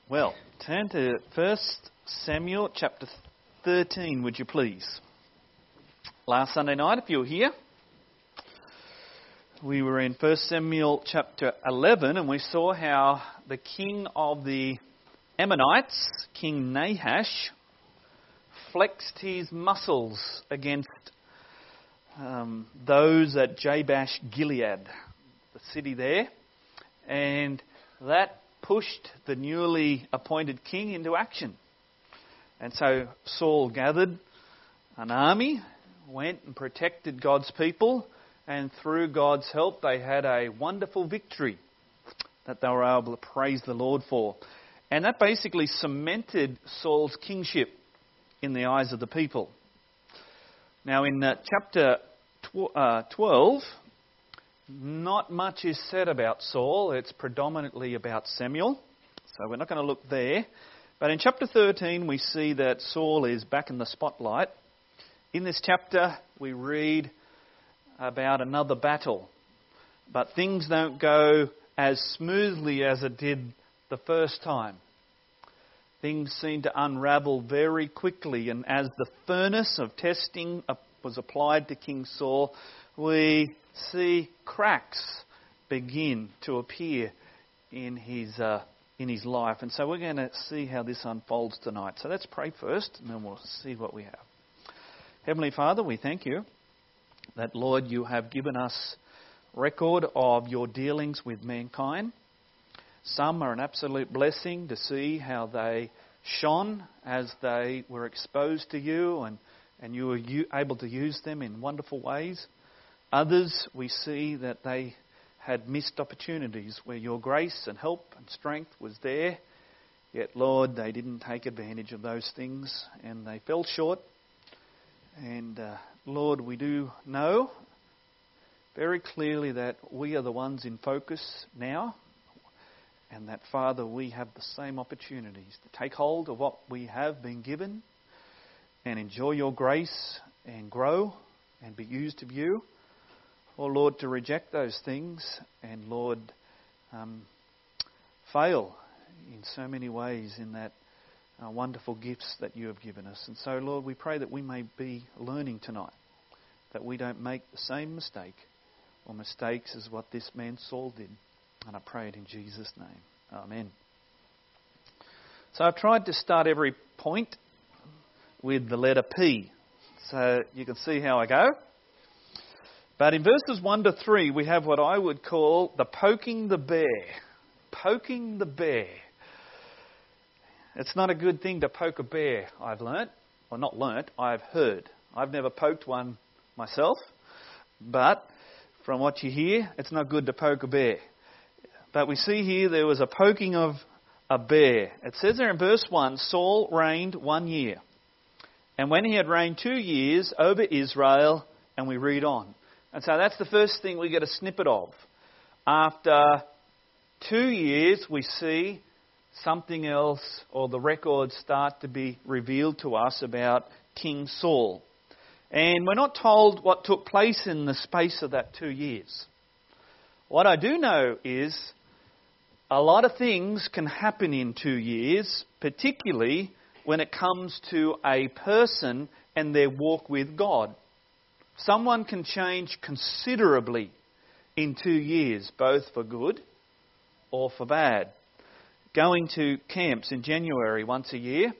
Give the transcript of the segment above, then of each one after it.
Well, turn to 1 Samuel chapter 13, would you please? Last Sunday night, if you were here, we were in 1 Samuel chapter 11, and we saw how the king of the Ammonites, King Nahash, flexed his muscles against those at Jabesh Gilead, the city there, and that pushed the newly appointed king into action. And so Saul gathered an army, went and protected God's people, and through God's help they had a wonderful victory that they were able to praise the Lord for. And that basically cemented Saul's kingship in the eyes of the people. Now in chapter 12, not much is said about Saul. It's predominantly about Samuel. So we're not going to look there. But in chapter 13, we see that Saul is back in the spotlight. In this chapter, we read about another battle. But things don't go as smoothly as it did the first time. Things seem to unravel very quickly. And as the furnace of testing was applied to King Saul, we see cracks begin to appear in his life. And so we're going to see how this unfolds tonight. So let's pray first, and then we'll see what we have. Heavenly Father, we thank you that, Lord, you have given us record of your dealings with mankind. Some are an absolute blessing to see how they shone as they were exposed to you, and you were able to use them in wonderful ways. Others, we see that they had missed opportunities where your grace and help and strength was there. Yet, Lord, they didn't take advantage of those things and they fell short. And, Lord, we do know very clearly that we are the ones in focus now. And that, Father, we have the same opportunities to take hold of what we have been given and enjoy your grace and grow and be used of you. Or, Lord, to reject those things and, Lord, fail in so many ways in that wonderful gifts that you have given us. And so, Lord, we pray that we may be learning tonight, that we don't make the same mistake or mistakes as what this man Saul did. And I pray it in Jesus' name. Amen. So I've tried to start every point with the letter P, so you can see how I go. But in verses 1 to 3, we have what I would call the poking the bear. Poking the bear. It's not a good thing to poke a bear, I've learnt. Well, not learnt, I've heard. I've never poked one myself. But from what you hear, it's not good to poke a bear. But we see here there was a poking of a bear. It says there in verse 1, Saul reigned 1 year. And when he had reigned 2 years over Israel, and we read on. And so that's the first thing we get a snippet of. After 2 years, we see something else, or the records start to be revealed to us about King Saul. And we're not told what took place in the space of that 2 years. What I do know is a lot of things can happen in 2 years, particularly when it comes to a person and their walk with God. Someone can change considerably in 2 years, both for good or for bad. Going to camps in January once a year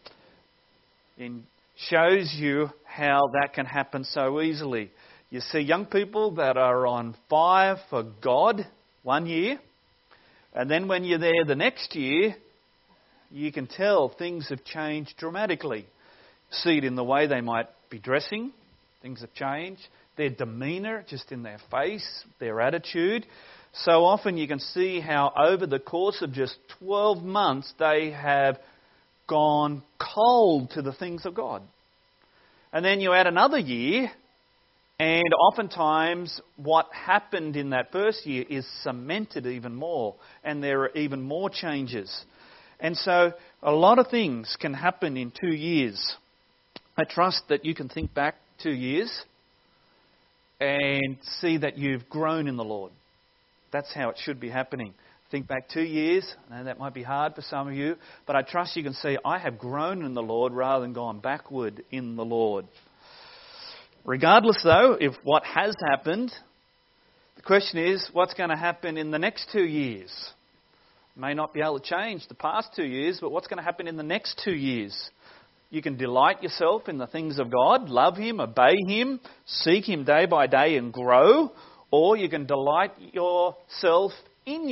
shows you how that can happen so easily. You see young people that are on fire for God 1 year, and then when you're there the next year, you can tell things have changed dramatically. See it in the way they might be dressing. Things have changed. Their demeanour, just in their face, their attitude. So often you can see how over the course of just 12 months they have gone cold to the things of God. And then you add another year, and oftentimes what happened in that first year is cemented even more, and there are even more changes. And so a lot of things can happen in 2 years. I trust that you can think back 2 years and see that you've grown in the Lord. That's how it should be happening. Think back 2 years. I know that might be hard for some of you, but I trust you can see I have grown in the Lord rather than gone backward in the Lord. Regardless, though, if what has happened, the question is, what's going to happen in the next 2 years? May not be able to change the past 2 years, but what's going to happen in the next 2 years? You can delight yourself in the things of God, love Him, obey Him, seek Him day by day and grow, or you can delight yourself in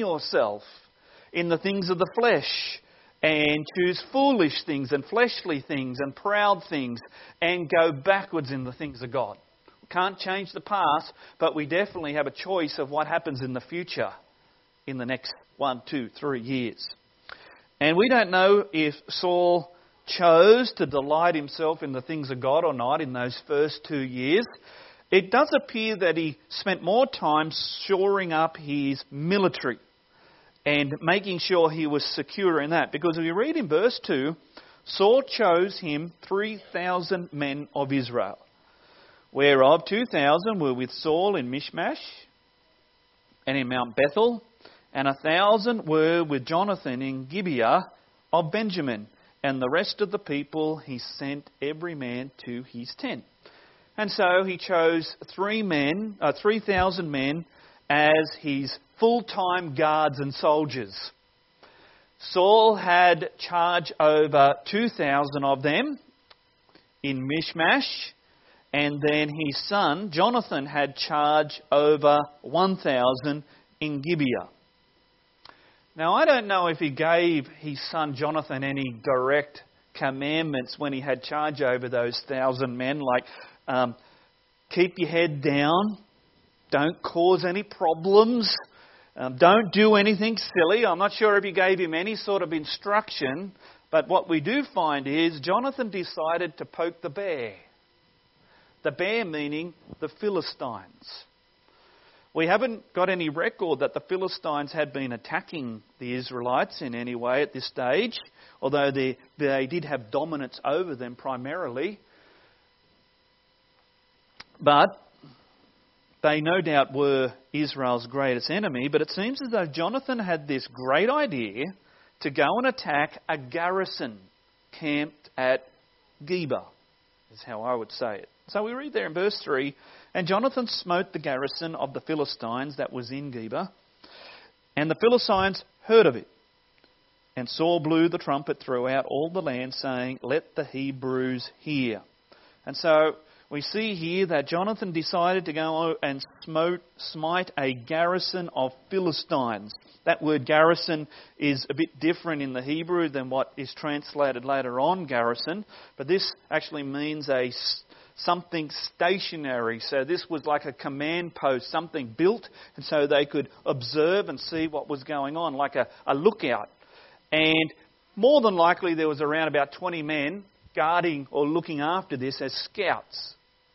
the things of the flesh, and choose foolish things and fleshly things and proud things and go backwards in the things of God. We can't change the past, but we definitely have a choice of what happens in the future in the next 1, 2, 3 years. And we don't know if Saul chose to delight himself in the things of God or not in those first 2 years. It does appear that he spent more time shoring up his military and making sure he was secure in that. Because if you read in verse 2, Saul chose him 3,000 men of Israel, whereof 2,000 were with Saul in Michmash and in Mount Bethel, and 1,000 were with Jonathan in Gibeah of Benjamin. And the rest of the people he sent every man to his tent. And so he chose 3,000 men as his full-time guards and soldiers. Saul had charge over 2,000 of them in Michmash, and then his son Jonathan had charge over 1,000 in Gibeah. Now, I don't know if he gave his son Jonathan any direct commandments when he had charge over those 1,000 men, like keep your head down, don't cause any problems, don't do anything silly. I'm not sure if he gave him any sort of instruction, but what we do find is Jonathan decided to poke the bear. The bear meaning the Philistines. We haven't got any record that the Philistines had been attacking the Israelites in any way at this stage, although they did have dominance over them primarily. But they no doubt were Israel's greatest enemy. But it seems as though Jonathan had this great idea to go and attack a garrison camped at Geba, is how I would say it. So we read there in verse 3, and Jonathan smote the garrison of the Philistines that was in Geba, and the Philistines heard of it. And Saul blew the trumpet throughout all the land, saying, let the Hebrews hear. And so we see here that Jonathan decided to go and smite a garrison of Philistines. That word garrison is a bit different in the Hebrew than what is translated later on, garrison. But this actually means something stationary. So this was like a command post, something built, and so they could observe and see what was going on, like a lookout. And more than likely there was around about 20 men guarding or looking after this as scouts.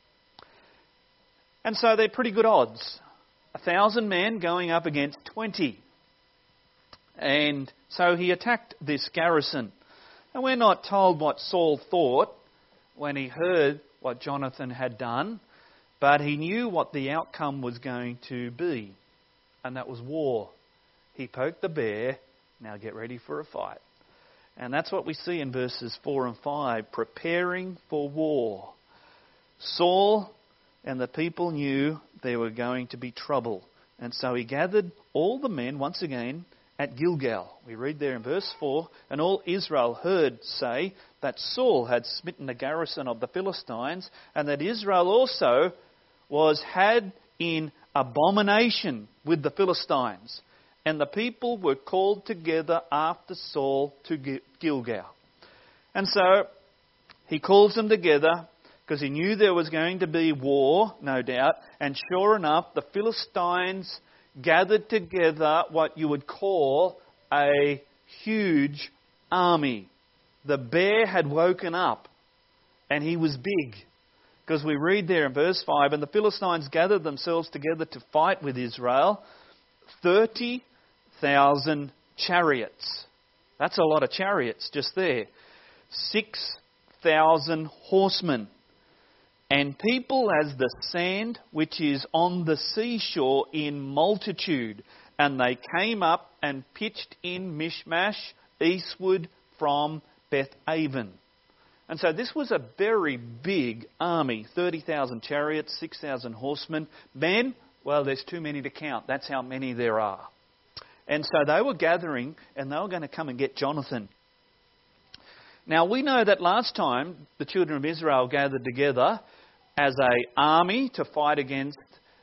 And so they're pretty good odds. 1,000 men going up against 20. And so he attacked this garrison. And we're not told what Saul thought when he heard what Jonathan had done, but he knew what the outcome was going to be, and that was war. He poked the bear, now get ready for a fight. And that's what we see in verses 4 and 5, preparing for war. Saul and the people knew there were going to be trouble, and so he gathered all the men once again at Gilgal. We read there in verse 4, and all Israel heard say that Saul had smitten the garrison of the Philistines, and that Israel also had in abomination with the Philistines. And the people were called together after Saul to Gilgal. And so he calls them together because he knew there was going to be war, no doubt. And sure enough, the Philistines gathered together what you would call a huge army. The bear had woken up and he was big. Because we read there in verse 5, and the Philistines gathered themselves together to fight with Israel, 30,000 chariots. That's a lot of chariots just there. 6,000 horsemen. And people as the sand which is on the seashore in multitude. and they came up and pitched in Michmash, eastward from Beth-aven. And so this was a very big army, 30,000 chariots, 6,000 horsemen. Men, well, there's too many to count. That's how many there are. And so they were gathering, and they were going to come and get Jonathan. Now, we know that last time the children of Israel gathered together as an army to fight against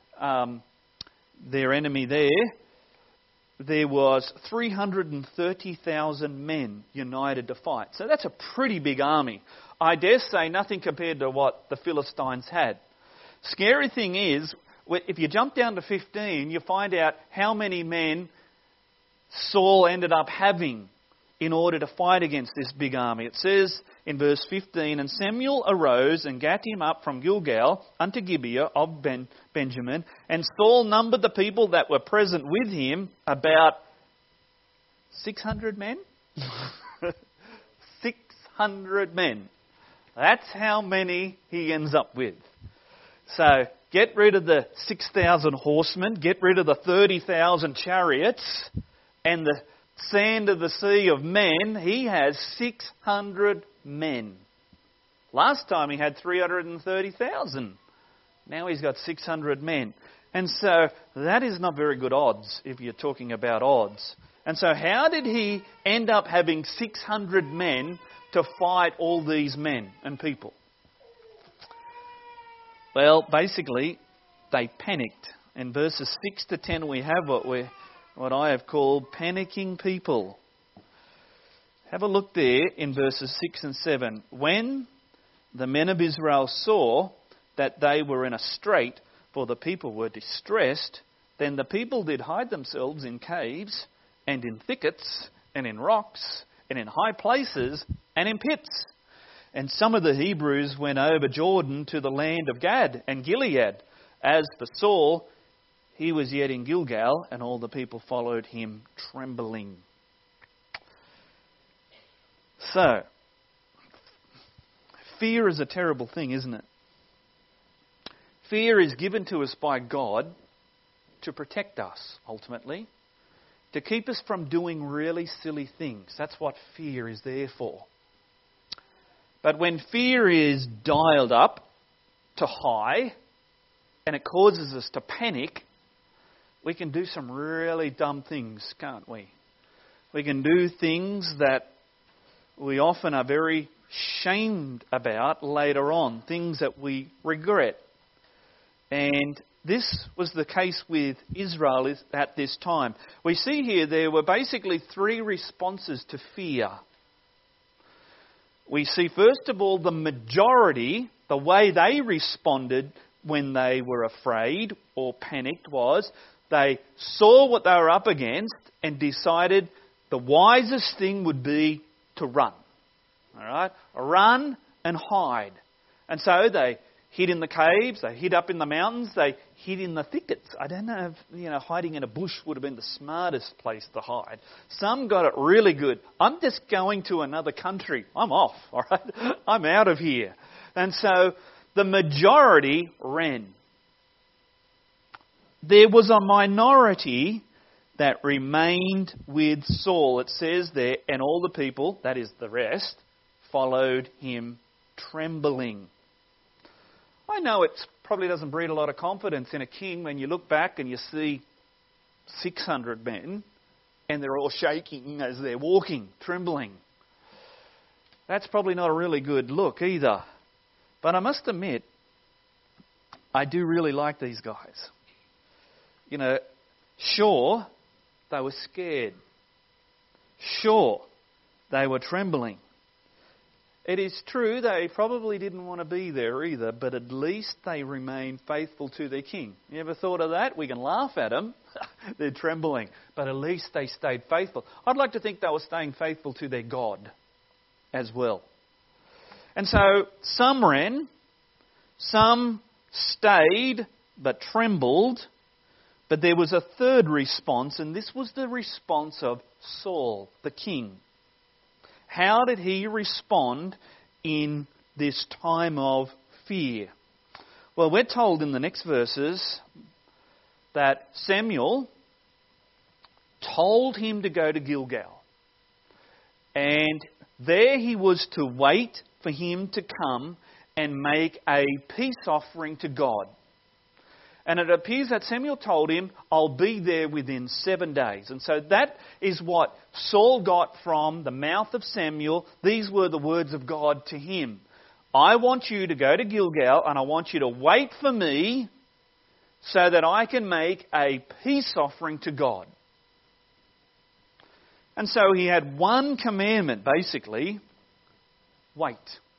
their enemy there was 330,000 men united to fight. So that's a pretty big army. I dare say nothing compared to what the Philistines had. Scary thing is, if you jump down to 15, you find out how many men Saul ended up having in order to fight against this big army. It says in verse 15, "And Samuel arose and gat him up from Gilgal unto Gibeah of Benjamin, and Saul numbered the people that were present with him about 600 men." 600 men. That's how many he ends up with. So get rid of the 6,000 horsemen, get rid of the 30,000 chariots, and the sand of the sea of men. He has 600 men. Last time he had 330,000. Now he's got 600 men. And so that is not very good odds if you're talking about odds. And so how did he end up having 600 men to fight all these men and people? Well, basically, they panicked. In verses 6 to 10 we have what I have called panicking people. Have a look there in verses 6 and 7. "When the men of Israel saw that they were in a strait, for the people were distressed, then the people did hide themselves in caves and in thickets and in rocks and in high places and in pits. And some of the Hebrews went over Jordan to the land of Gad and Gilead. As for Saul, he was yet in Gilgal, and all the people followed him trembling." So, fear is a terrible thing, isn't it? Fear is given to us by God to protect us, ultimately. To keep us from doing really silly things. That's what fear is there for. But when fear is dialed up to high, and it causes us to panic, we can do some really dumb things, can't we? We can do things that we often are very shamed about later on, things that we regret. And this was the case with Israel at this time. We see here there were basically three responses to fear. We see first of all the majority, the way they responded when they were afraid or panicked was they saw what they were up against and decided the wisest thing would be to run. All right? Run and hide. And so they hid in the caves, they hid up in the mountains, they hid in the thickets. I don't know if, hiding in a bush would have been the smartest place to hide. Some got it really good. I'm just going to another country. I'm off, all right? I'm out of here. And so the majority ran. There was a minority that remained with Saul. It says there, and all the people, that is the rest, followed him trembling. I know it probably doesn't breed a lot of confidence in a king when you look back and you see 600 men and they're all shaking as they're walking, trembling. That's probably not a really good look either. But I must admit, I do really like these guys. Sure, they were scared. Sure, they were trembling. It is true they probably didn't want to be there either, but at least they remained faithful to their king. You ever thought of that? We can laugh at them. They're trembling. But at least they stayed faithful. I'd like to think they were staying faithful to their God as well. And so some ran, some stayed but trembled. But there was a third response, and this was the response of Saul, the king. How did he respond in this time of fear? Well, we're told in the next verses that Samuel told him to go to Gilgal. And there he was to wait for him to come and make a peace offering to God. And it appears that Samuel told him, I'll be there within 7 days. And so that is what Saul got from the mouth of Samuel. These were the words of God to him. I want you to go to Gilgal and I want you to wait for me so that I can make a peace offering to God. And so he had one commandment, basically. Wait.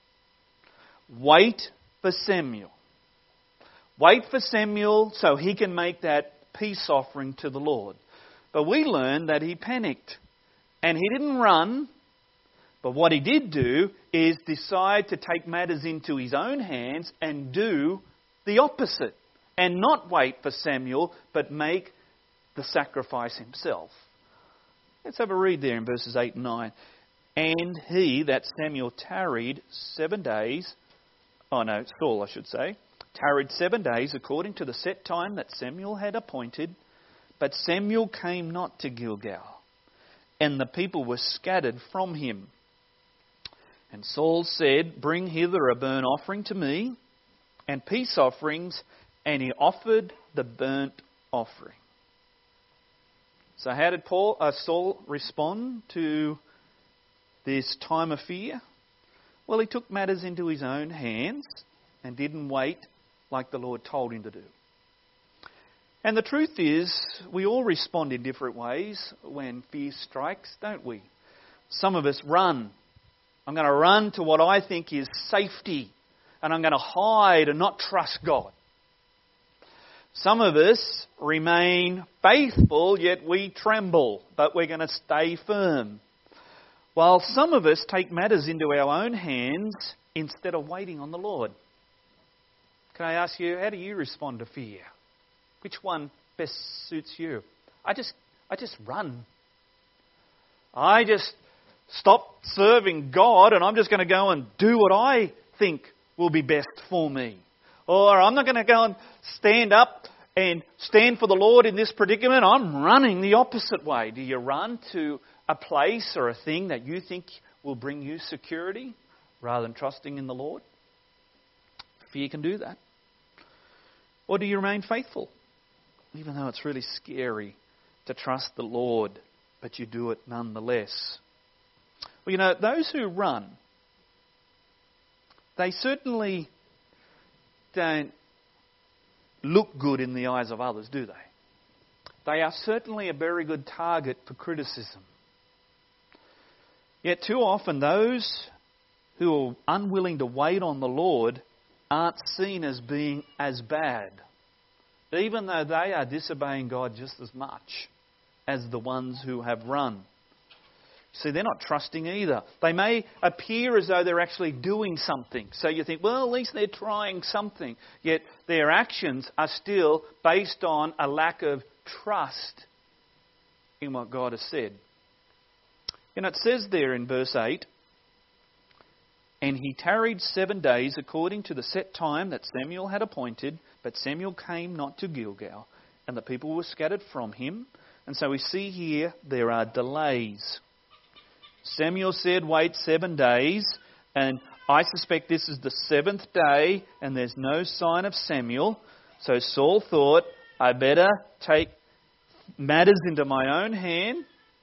Wait for Samuel. Wait for Samuel so he can make that peace offering to the Lord. But we learn that he panicked. And he didn't run. But what he did do is decide to take matters into his own hands and do the opposite. And not wait for Samuel, but make the sacrifice himself. Let's have a read there in verses 8 and 9. And he, that Samuel, tarried 7 days. Saul, I should say. Tarried 7 days according to the set time that Samuel had appointed. But Samuel came not to Gilgal. And the people were scattered from him. And Saul said, Bring hither a burnt offering to me, and peace offerings. And he offered the burnt offering. So how did Saul respond to this time of fear? Well, he took matters into his own hands and didn't wait like the Lord told him to do. And the truth is, we all respond in different ways when fear strikes, don't we? Some of us run. I'm going to run to what I think is safety, and I'm going to hide and not trust God. Some of us remain faithful, yet we tremble, but we're going to stay firm. While some of us take matters into our own hands instead of waiting on the Lord. Can I ask you, how do you respond to fear? Which one best suits you? I just run. I just stop serving God and I'm just going to go and do what I think will be best for me. Or I'm not going to go and stand up and stand for the Lord in this predicament. I'm running the opposite way. Do you run to a place or a thing that you think will bring you security rather than trusting in the Lord? Fear can do that. Or do you remain faithful? Even though it's really scary to trust the Lord, but you do it nonetheless. Well, you know, those who run, they certainly don't look good in the eyes of others, do they? They are certainly a very good target for criticism. Yet too often those who are unwilling to wait on the Lord aren't seen as being as bad, even though they are disobeying God just as much as the ones who have run. See, they're not trusting either. They may appear as though they're actually doing something. So you think, well, at least they're trying something. Yet their actions are still based on a lack of trust in what God has said. And it says there in verse 8, And he tarried 7 days according to the set time that Samuel had appointed, but Samuel came not to Gilgal, and the people were scattered from him. And so we see here there are delays. Samuel said, wait 7 days, and I suspect this is the 7th day, and there's no sign of Samuel. So Saul thought, I better take matters into my own hand.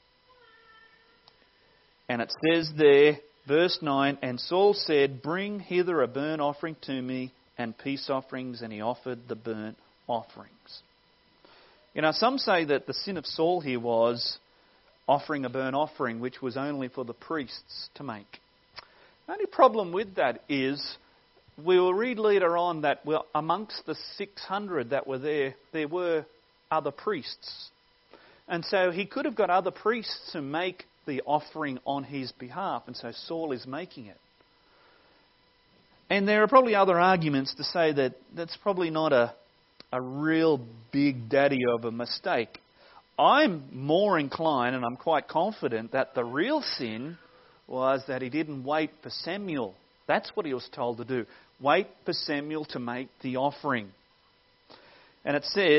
And it says there, verse 9, And Saul said, Bring hither a burnt offering to me, and peace offerings, and he offered the burnt offerings. You know, some say that the sin of Saul here was offering a burnt offering, which was only for the priests to make. The only problem with that is, we will read later on that amongst the 600 that were there were other priests. And so he could have got other priests to make the offering on his behalf, and so Saul is making it. And there are probably other arguments to say that that's probably not a real big daddy of a mistake. I'm more inclined, and I'm quite confident, that the real sin was that he didn't wait for Samuel. That's what he was told to do. Wait for Samuel to make the offering. And it says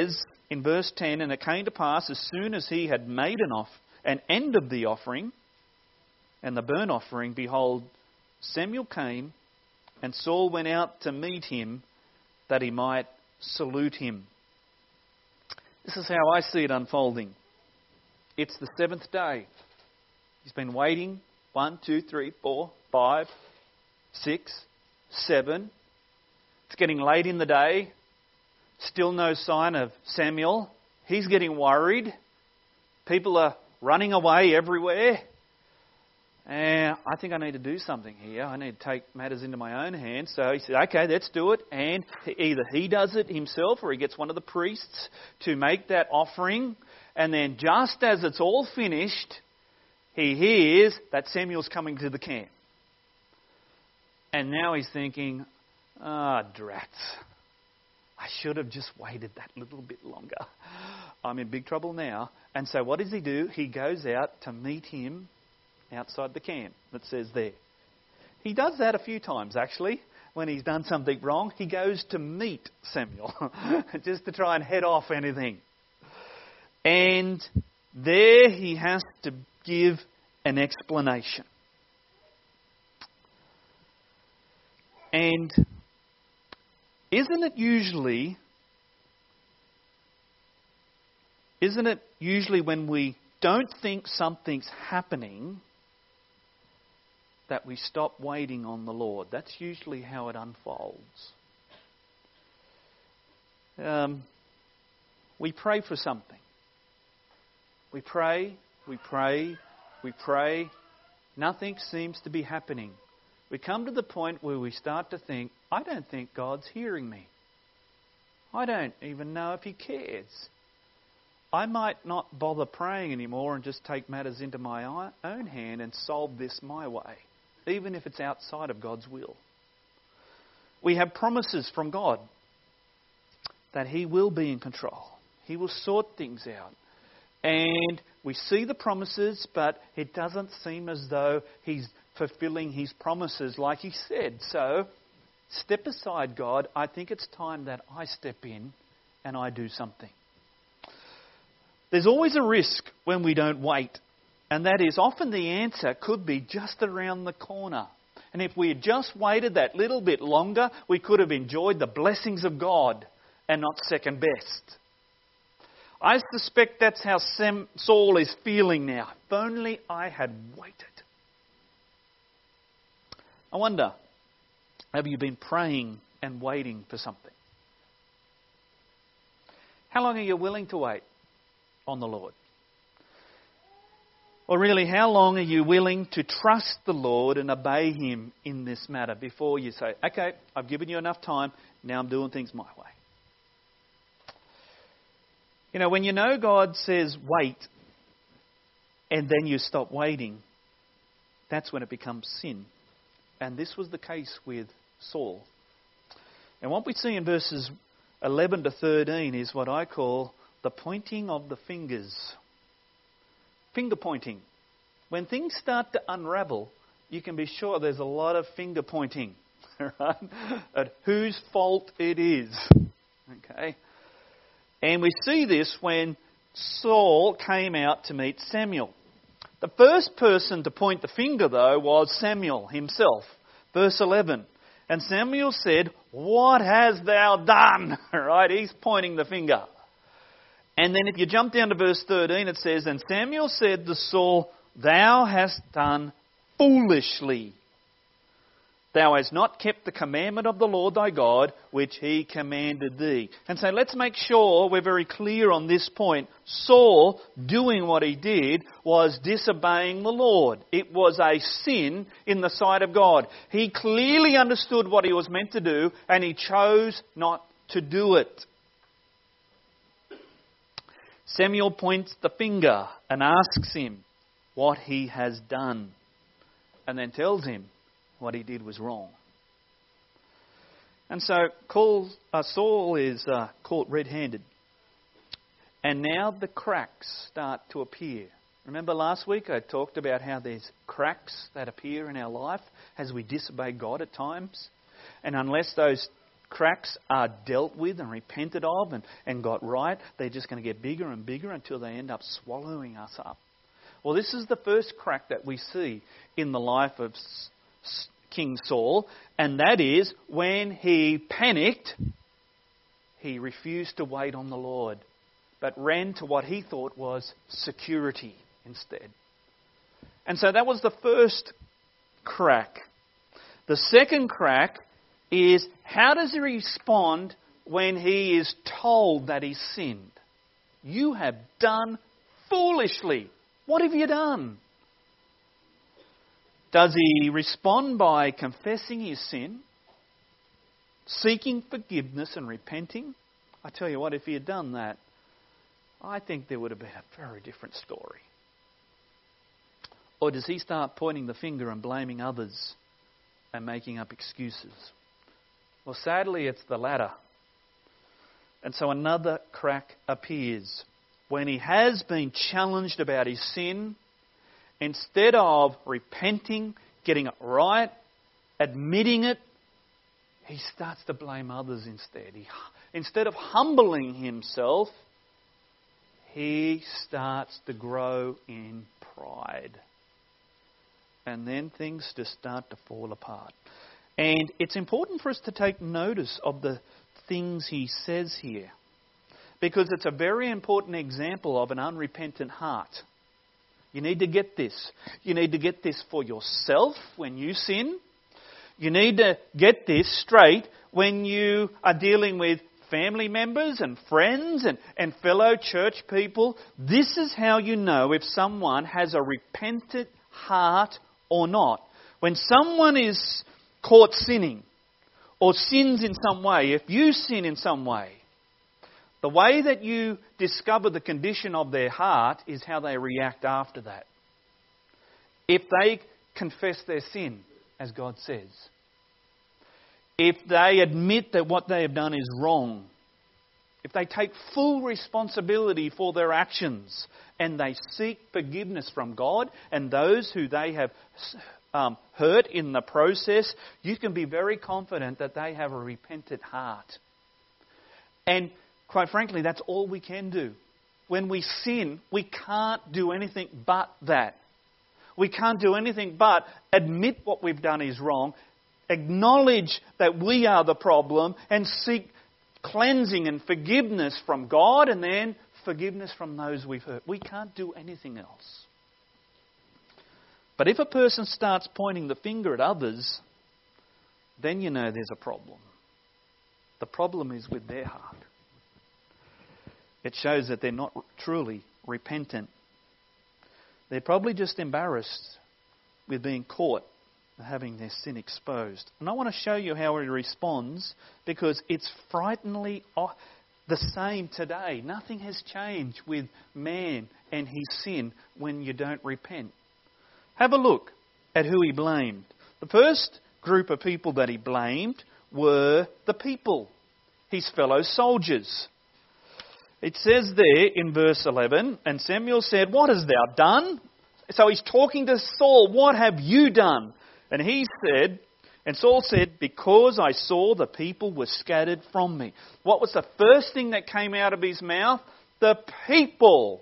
in verse 10, and it came to pass as soon as he had made an end of the offering and the burnt offering, behold, Samuel came, and Saul went out to meet him that he might salute him. This is how I see it unfolding. It's the 7th day. He's been waiting 1, 2, 3, 4, 5, 6, 7. It's getting late in the day. Still no sign of Samuel. He's getting worried. People are running away everywhere. And I think I need to do something here. I need to take matters into my own hands. So he said, okay, let's do it. And either he does it himself or he gets one of the priests to make that offering. And then just as it's all finished, he hears that Samuel's coming to the camp. And now he's thinking, drats. I should have just waited that little bit longer. I'm in big trouble now. And so what does he do? He goes out to meet him outside the camp, that says there. He does that a few times, actually. When he's done something wrong, he goes to meet Samuel, just to try and head off anything. And there he has to give an explanation. And isn't it usually when we don't think something's happening that we stop waiting on the Lord? That's usually how it unfolds. We pray for something. We pray. Nothing seems to be happening. We come to the point where we start to think, I don't think God's hearing me. I don't even know if He cares. I might not bother praying anymore and just take matters into my own hand and solve this my way, even if it's outside of God's will. We have promises from God that He will be in control. He will sort things out. And we see the promises, but it doesn't seem as though He's fulfilling His promises like He said. So, step aside, God. I think it's time that I step in and I do something. There's always a risk when we don't wait. And that is often the answer could be just around the corner. And if we had just waited that little bit longer, we could have enjoyed the blessings of God and not second best. I suspect that's how Saul is feeling now. If only I had waited. I wonder, have you been praying and waiting for something? How long are you willing to wait on the Lord? Or really, how long are you willing to trust the Lord and obey Him in this matter before you say, okay, I've given you enough time, now I'm doing things my way? You know, when you know God says wait, and then you stop waiting, that's when it becomes sin. And this was the case with Saul. And what we see in verses 11 to 13 is what I call the pointing of the fingers. Finger pointing. When things start to unravel, you can be sure there's a lot of finger pointing, right? At whose fault it is. Okay? And we see this when Saul came out to meet Samuel. The first person to point the finger, though, was Samuel himself. Verse 11. And Samuel said, "What hast thou done?" Right? He's pointing the finger. And then if you jump down to verse 13, it says, And Samuel said to Saul, Thou hast done foolishly. Thou hast not kept the commandment of the Lord thy God, which He commanded thee. And so let's make sure we're very clear on this point. Saul, doing what he did, was disobeying the Lord. It was a sin in the sight of God. He clearly understood what he was meant to do, and he chose not to do it. Samuel points the finger and asks him what he has done, and then tells him what he did was wrong. And so Saul is caught red-handed. And now the cracks start to appear. Remember last week I talked about how there's cracks that appear in our life as we disobey God at times? And unless those cracks are dealt with and repented of and got right, they're just going to get bigger and bigger until they end up swallowing us up. Well, this is the first crack that we see in the life of King Saul, and that is when he panicked, he refused to wait on the Lord, but ran to what he thought was security instead. And so that was the first crack. The second crack is, how does he respond when he is told that he's sinned? You have done foolishly. What have you done? Does he respond by confessing his sin, seeking forgiveness and repenting? I tell you what, if he had done that, I think there would have been a very different story. Or does he start pointing the finger and blaming others and making up excuses? Well, sadly, it's the latter. And so another crack appears. When he has been challenged about his sin, instead of repenting, getting it right, admitting it, he starts to blame others instead. Instead of humbling himself, he starts to grow in pride. And then things just start to fall apart. And it's important for us to take notice of the things he says here, because it's a very important example of an unrepentant heart. You need to get this. You need to get this for yourself when you sin. You need to get this straight when you are dealing with family members and friends and fellow church people. This is how you know if someone has a repentant heart or not. When someone is caught sinning or sins in some way, if you sin in some way, the way that you discover the condition of their heart is how they react after that. If they confess their sin, as God says, if they admit that what they have done is wrong, if they take full responsibility for their actions and they seek forgiveness from God and those who they have hurt in the process, you can be very confident that they have a repentant heart. And quite frankly, that's all we can do. When we sin, we can't do anything but that. We can't do anything but admit what we've done is wrong, acknowledge that we are the problem, and seek cleansing and forgiveness from God, and then forgiveness from those we've hurt. We can't do anything else. But if a person starts pointing the finger at others, then you know there's a problem. The problem is with their heart. It shows that they're not truly repentant. They're probably just embarrassed with being caught and having their sin exposed. And I want to show you how he responds, because it's frighteningly the same today. Nothing has changed with man and his sin when you don't repent. Have a look at who he blamed. The first group of people that he blamed were the people, his fellow soldiers. It says there in verse 11, and Samuel said, "What hast thou done?" So he's talking to Saul, "What have you done?" And he said, and Saul said, "Because I saw the people were scattered from me." What was the first thing that came out of his mouth? The people.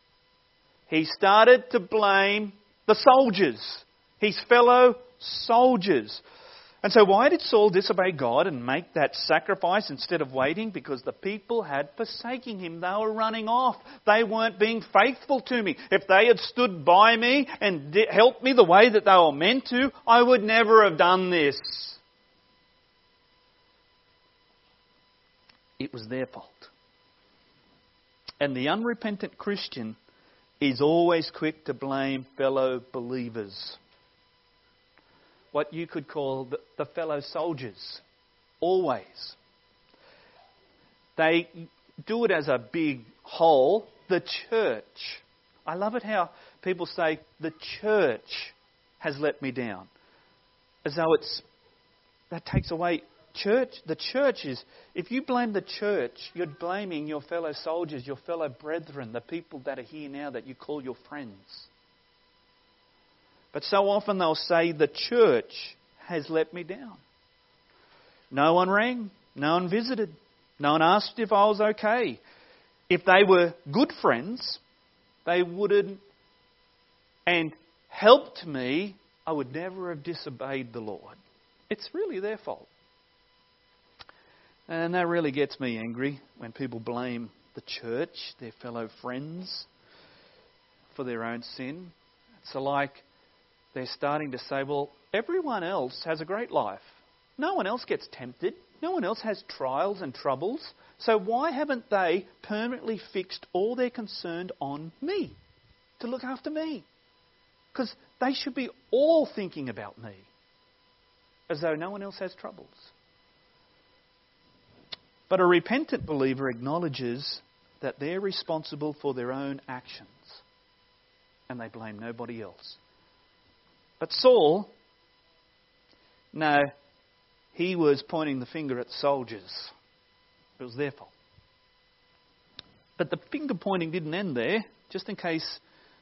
He started to blame the soldiers, his fellow soldiers. And so why did Saul disobey God and make that sacrifice instead of waiting? Because the people had forsaken him. They were running off. They weren't being faithful to me. If they had stood by me and helped me the way that they were meant to, I would never have done this. It was their fault. And the unrepentant Christian is always quick to blame fellow believers. What you could call the fellow soldiers. Always. They do it as a big whole. The church. I love it how people say, the church has let me down. As though that takes away church. The church is, if you blame the church, you're blaming your fellow soldiers, your fellow brethren, the people that are here now that you call your friends. But so often they'll say, the church has let me down. No one rang. No one visited. No one asked if I was okay. If they were good friends, they wouldn't and helped me, I would never have disobeyed the Lord. It's really their fault. And that really gets me angry when people blame the church, their fellow friends, for their own sin. It's like they're starting to say, well, everyone else has a great life. No one else gets tempted. No one else has trials and troubles. So why haven't they permanently fixed all their concern on me, to look after me? Because they should be all thinking about me, as though no one else has troubles. But a repentant believer acknowledges that they're responsible for their own actions, and they blame nobody else. But Saul, no, he was pointing the finger at the soldiers. It was their fault. But the finger pointing didn't end there. Just in case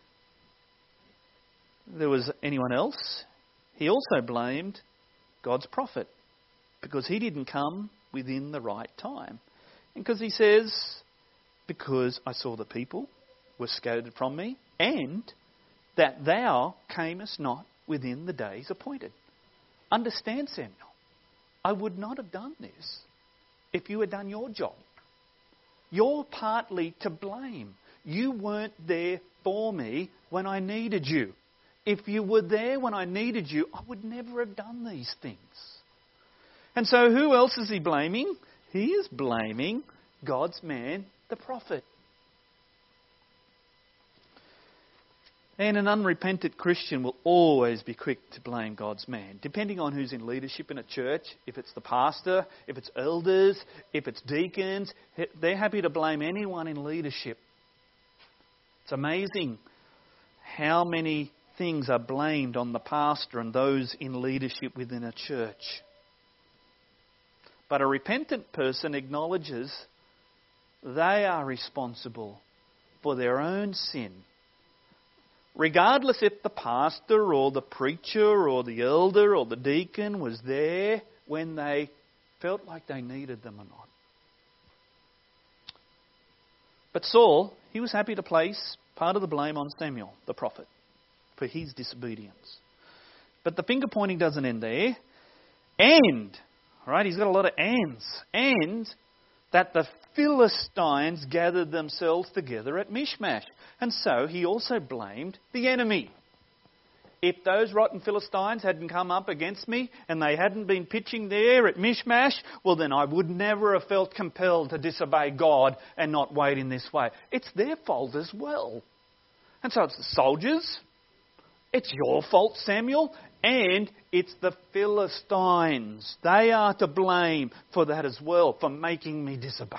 there was anyone else, he also blamed God's prophet because he didn't come within the right time. And because he says, because I saw the people were scattered from me, and that thou camest not within the days appointed. Understand, Samuel, I would not have done this if you had done your job. You're partly to blame. You weren't there for me when I needed you. If you were there when I needed you, I would never have done these things. And so who else is he blaming? He is blaming God's man, the prophet. And an unrepentant Christian will always be quick to blame God's man, depending on who's in leadership in a church. If it's the pastor, if it's elders, if it's deacons, they're happy to blame anyone in leadership. It's amazing how many things are blamed on the pastor and those in leadership within a church. But a repentant person acknowledges they are responsible for their own sin. Regardless if the pastor or the preacher or the elder or the deacon was there when they felt like they needed them or not. But Saul, he was happy to place part of the blame on Samuel, the prophet, for his disobedience. But the finger pointing doesn't end there. And, right, he's got a lot of ands. And that the Philistines gathered themselves together at Michmash. And so he also blamed the enemy. If those rotten Philistines hadn't come up against me and they hadn't been pitching there at Michmash, well then I would never have felt compelled to disobey God and not wait in this way. It's their fault as well. And so it's the soldiers. It's your fault, Samuel. And it's the Philistines. They are to blame for that as well, for making me disobey.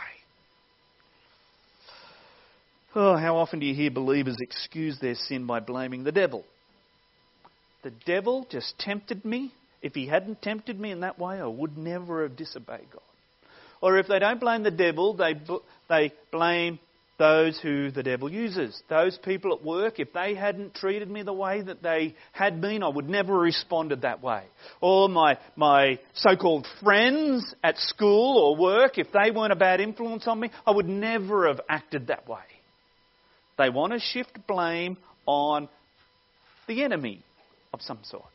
Oh, how often do you hear believers excuse their sin by blaming the devil? The devil just tempted me. If he hadn't tempted me in that way, I would never have disobeyed God. Or if they don't blame the devil, they blame those who the devil uses. Those people at work, if they hadn't treated me the way that they had been, I would never have responded that way. Or my so-called friends at school or work, if they weren't a bad influence on me, I would never have acted that way. They want to shift blame on the enemy of some sort.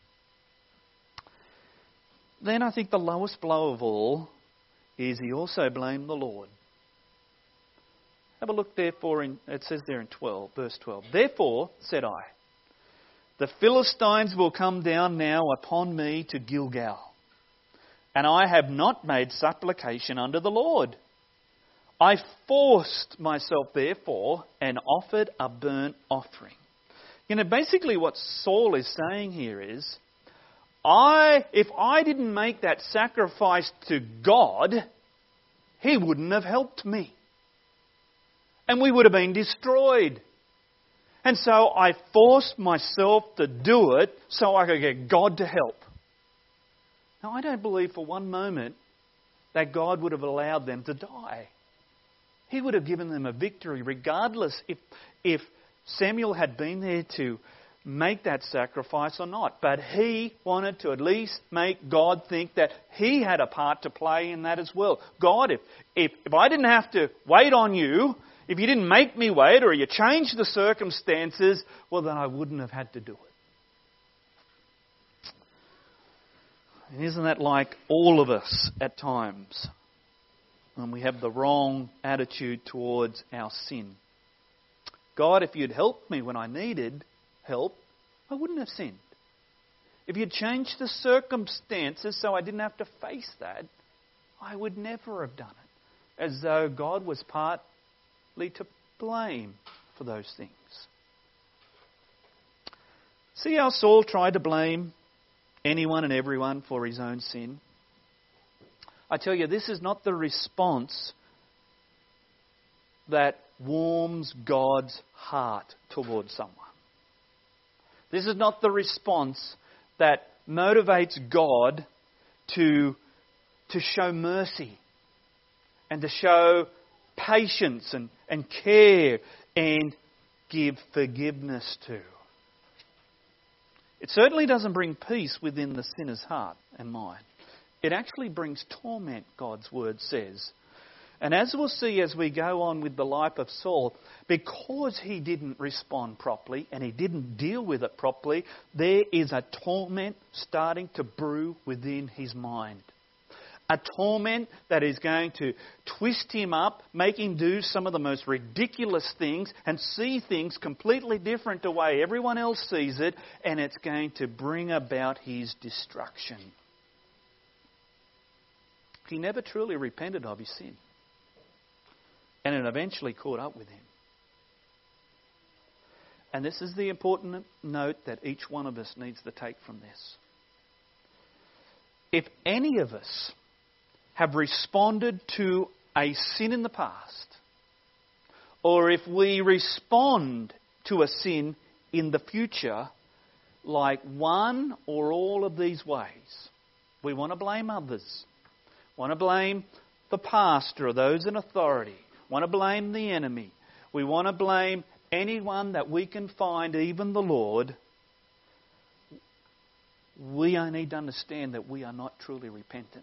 Then I think the lowest blow of all is he also blamed the Lord. Have a look therefore, it says there in verse 12. Therefore, said I, the Philistines will come down now upon me to Gilgal, and I have not made supplication unto the Lord. I forced myself therefore and offered a burnt offering. You know, basically what Saul is saying here is, if I didn't make that sacrifice to God, he wouldn't have helped me. And we would have been destroyed. And so I forced myself to do it so I could get God to help. Now, I don't believe for one moment that God would have allowed them to die. He would have given them a victory regardless if Samuel had been there to, make that sacrifice or not. But he wanted to at least make God think that he had a part to play in that as well. God, if I didn't have to wait on you, if you didn't make me wait or you changed the circumstances, well, then I wouldn't have had to do it. And isn't that like all of us at times when we have the wrong attitude towards our sin? God, if you'd helped me when I needed help, I wouldn't have sinned. If you'd changed the circumstances so I didn't have to face that, I would never have done it. As though God was partly to blame for those things. See how Saul tried to blame anyone and everyone for his own sin? I tell you, this is not the response that warms God's heart towards someone. This is not the response that motivates God to show mercy and to show patience and care and give forgiveness to. It certainly doesn't bring peace within the sinner's heart and mind. It actually brings torment, God's word says. And as we'll see as we go on with the life of Saul, because he didn't respond properly and he didn't deal with it properly, there is a torment starting to brew within his mind. A torment that is going to twist him up, make him do some of the most ridiculous things and see things completely different the way everyone else sees it, and it's going to bring about his destruction. He never truly repented of his sin. And it eventually caught up with him. And this is the important note that each one of us needs to take from this. If any of us have responded to a sin in the past, or if we respond to a sin in the future, like one or all of these ways, we want to blame others, want to blame the pastor or those in authority, want to blame the enemy, we want to blame anyone that we can find, even the Lord, we need to understand that we are not truly repentant.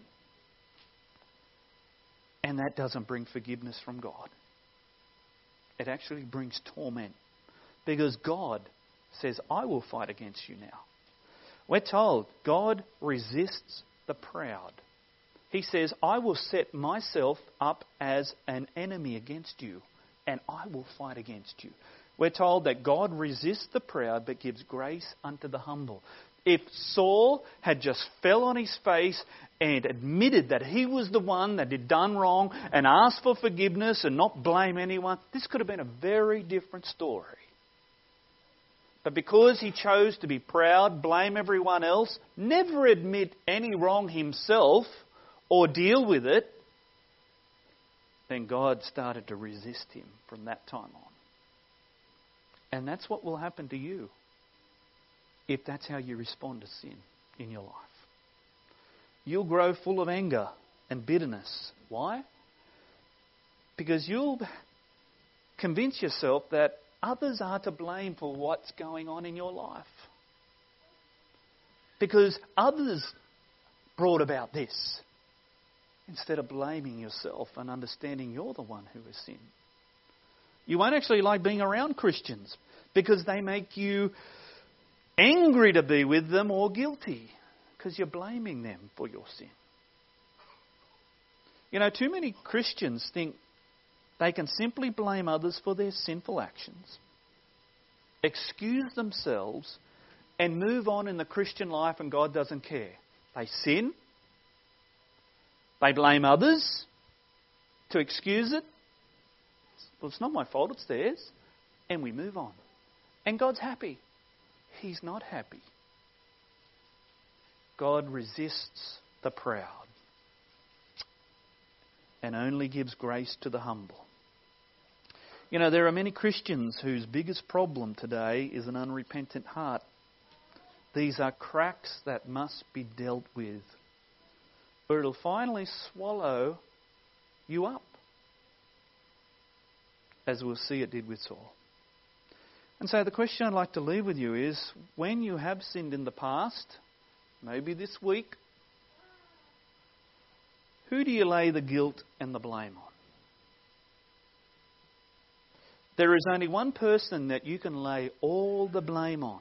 And that doesn't bring forgiveness from God. It actually brings torment. Because God says, I will fight against you now. We're told God resists the proud. He says, I will set myself up as an enemy against you, and I will fight against you. We're told that God resists the proud, but gives grace unto the humble. If Saul had just fell on his face and admitted that he was the one that had done wrong and asked for forgiveness and not blame anyone, this could have been a very different story. But because he chose to be proud, blame everyone else, never admit any wrong himself or deal with it, then God started to resist him from that time on. And that's what will happen to you if that's how you respond to sin in your life. You'll grow full of anger and bitterness. Why? Because you'll convince yourself that others are to blame for what's going on in your life. Because others brought about this, instead of blaming yourself and understanding you're the one who has sinned. You won't actually like being around Christians because they make you angry to be with them or guilty because you're blaming them for your sin. You know, too many Christians think they can simply blame others for their sinful actions, excuse themselves, and move on in the Christian life, and God doesn't care. They sin, they blame others to excuse it. Well, it's not my fault, it's theirs. And we move on. And God's happy. He's not happy. God resists the proud and only gives grace to the humble. You know, there are many Christians whose biggest problem today is an unrepentant heart. These are cracks that must be dealt with, or it'll finally swallow you up, as we'll see it did with Saul. And so the question I'd like to leave with you is, when you have sinned in the past, maybe this week, who do you lay the guilt and the blame on? There is only one person that you can lay all the blame on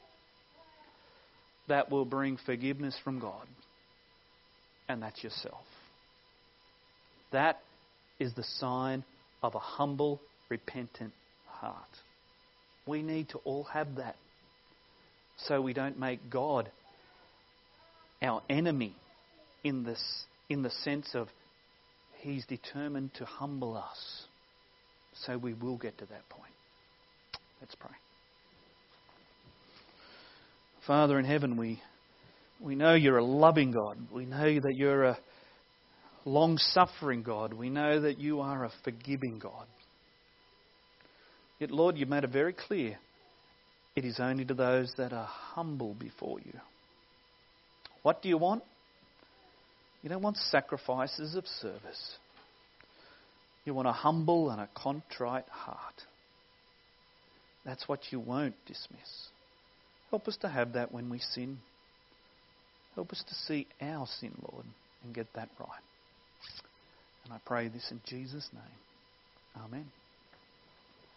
that will bring forgiveness from God, and that's yourself. That is the sign of a humble, repentant heart. We need to all have that, so we don't make God our enemy in the sense of He's determined to humble us. So we will get to that point. Let's pray. Father in heaven, we know You're a loving God. We know that You're a long-suffering God. We know that You are a forgiving God. Yet, Lord, You've made it very clear it is only to those that are humble before You. What do You want? You don't want sacrifices of service. You want a humble and a contrite heart. That's what You won't dismiss. Help us to have that when we sin. Help us to see our sin, Lord, and get that right. And I pray this in Jesus' name. Amen.